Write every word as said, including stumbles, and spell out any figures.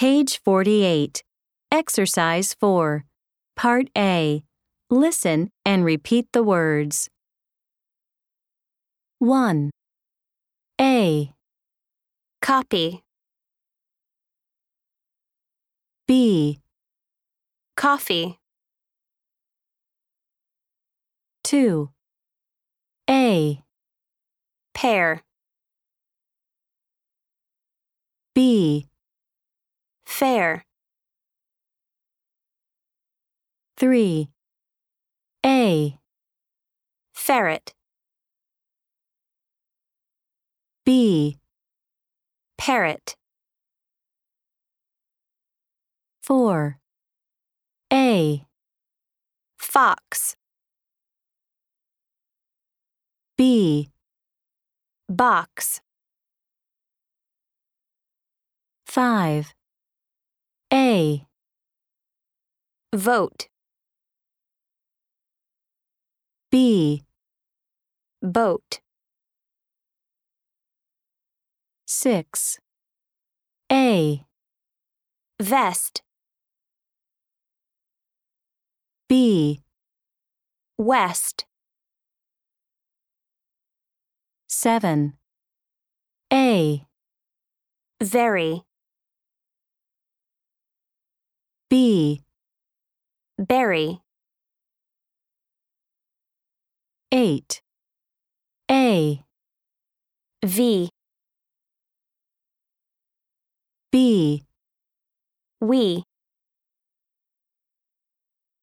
Page forty-eight. Exercise four. Part A. Listen and repeat the words. one. A. Copy. B. Coffee. two. A. Pear. B. Fair. three. A. Ferret. B. Parrot. four. A. Fox. B. Box. five. A. Vote. B. Boat. six. A. Vest. B. West. seven. A. Very. B. Berry. eight. A. V. B. We.